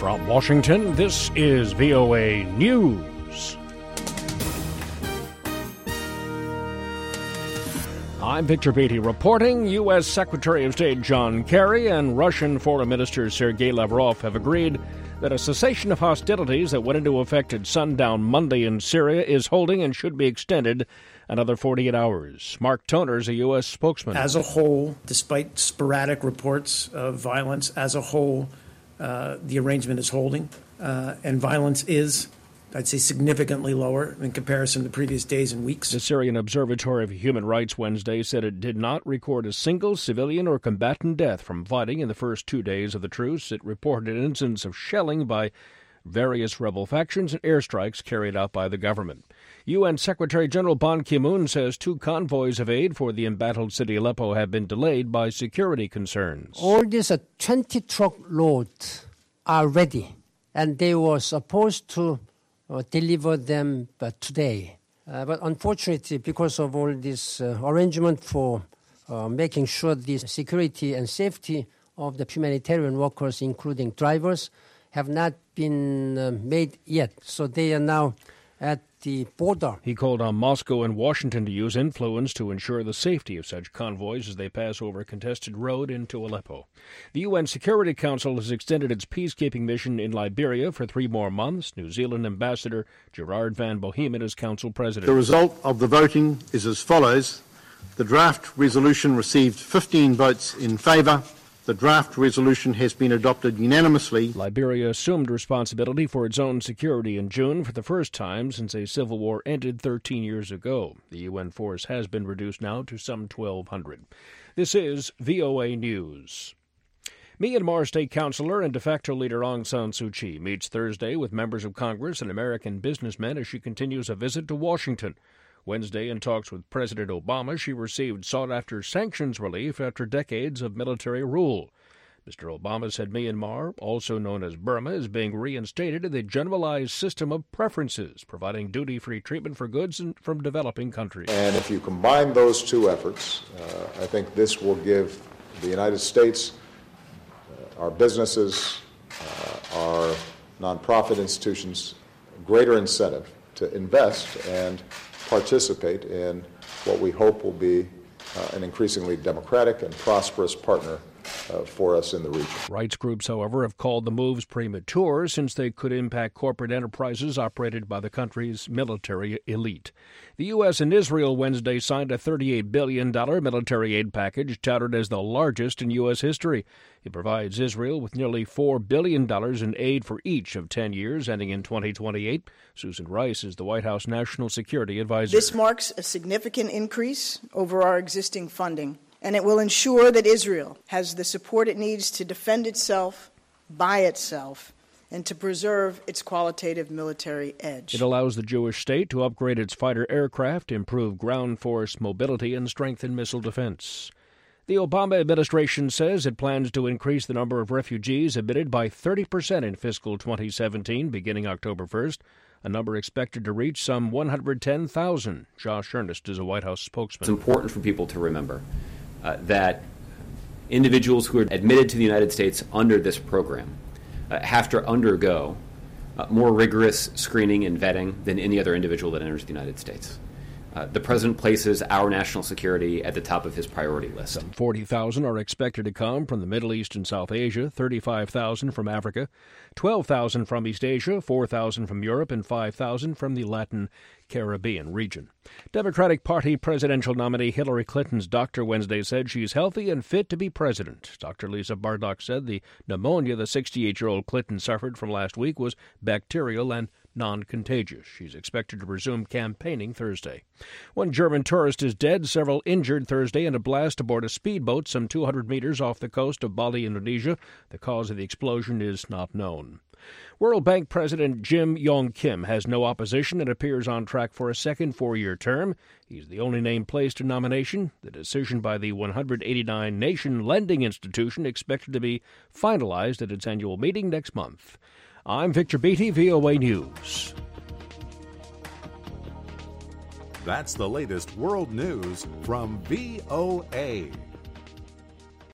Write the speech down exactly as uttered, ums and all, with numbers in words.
From Washington, this is V O A News. I'm Victor Beatty reporting. U S. Secretary of State John Kerry and Russian Foreign Minister Sergei Lavrov have agreed that a cessation of hostilities that went into effect at sundown Monday in Syria is holding and should be extended another forty-eight hours. Mark Toner is a U S spokesman. As a whole, despite sporadic reports of violence, as a whole, uh, the arrangement is holding, uh, and violence is, I'd say, significantly lower in comparison to previous days and weeks. The Syrian Observatory of Human Rights Wednesday said it did not record a single civilian or combatant death from fighting in the first two days of the truce. It reported an incidence of shelling by various rebel factions and airstrikes carried out by the government. U N. Secretary General Ban Ki-moon says two convoys of aid for the embattled city Aleppo have been delayed by security concerns. All these uh, twenty truck loads are ready, and they were supposed to uh, deliver them uh, today. Uh, but unfortunately, because of all this uh, arrangement for uh, making sure the security and safety of the humanitarian workers, including drivers, have not been uh, made yet. So they are now at the border. He called on Moscow and Washington to use influence to ensure the safety of such convoys as they pass over a contested road into Aleppo. The U N. Security Council has extended its peacekeeping mission in Liberia for three more months. New Zealand Ambassador Gerard Van Bohemen is council president. The result of the voting is as follows. The draft resolution received fifteen votes in favour. The draft resolution has been adopted unanimously. Liberia assumed responsibility for its own security in June for the first time since a civil war ended thirteen years ago. The U N force has been reduced now to some twelve hundred. This is V O A News. Myanmar State Councilor and de facto leader Aung San Suu Kyi meets Thursday with members of Congress and American businessmen as she continues a visit to Washington. Wednesday, in talks with President Obama, she received sought-after sanctions relief after decades of military rule. Mister Obama said Myanmar, also known as Burma, is being reinstated in the generalized system of preferences, providing duty-free treatment for goods from developing countries. And if you combine those two efforts, uh, I think this will give the United States, uh, our businesses, uh, our nonprofit institutions, greater incentive to invest and participate in what we hope will be uh, an increasingly democratic and prosperous partner uh, for us in the region. Rights groups, however, have called the moves premature since they could impact corporate enterprises operated by the country's military elite. The U S and Israel Wednesday signed a thirty-eight billion dollars military aid package touted as the largest in U S history. It provides Israel with nearly four billion dollars in aid for each of ten years, ending in twenty twenty-eight. Susan Rice is the White House National Security Advisor. This marks a significant increase over our existing funding, and it will ensure that Israel has the support it needs to defend itself by itself and to preserve its qualitative military edge. It allows the Jewish state to upgrade its fighter aircraft, improve ground force mobility, and strengthen missile defense. The Obama administration says it plans to increase the number of refugees admitted by thirty percent in fiscal twenty seventeen, beginning October first, a number expected to reach some one hundred ten thousand. Josh Earnest is a White House spokesman. It's important for people to remember uh, that individuals who are admitted to the United States under this program uh, have to undergo uh, more rigorous screening and vetting than any other individual that enters the United States. Uh, the President places our national security at the top of his priority list. Some forty thousand are expected to come from the Middle East and South Asia, thirty-five thousand from Africa, twelve thousand from East Asia, four thousand from Europe, and five thousand from the Latin Caribbean region. Democratic Party presidential nominee Hillary Clinton's doctor Wednesday said she's healthy and fit to be president. Doctor Lisa Bardock said the pneumonia the sixty-eight-year-old Clinton suffered from last week was bacterial and non-contagious. She's expected to resume campaigning Thursday. One German tourist is dead, several injured Thursday in a blast aboard a speedboat some two hundred meters off the coast of Bali, Indonesia. The cause of the explosion is not known. World Bank President Jim Yong Kim has no opposition and appears on track for a second four-year term. He's the only name placed in nomination. The decision by the one hundred eighty-nine nation lending institution expected to be finalized at its annual meeting next month. I'm Victor Beatty, V O A News. That's the latest world news from V O A.